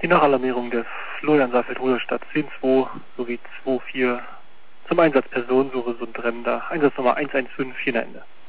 Die Nachalarmierung des Florian-Saalfeld-Rudolstadt 10-2 sowie 2-4 zum Einsatz Personensuche Sundremmender. Einsatznummer 115, 4 Ende.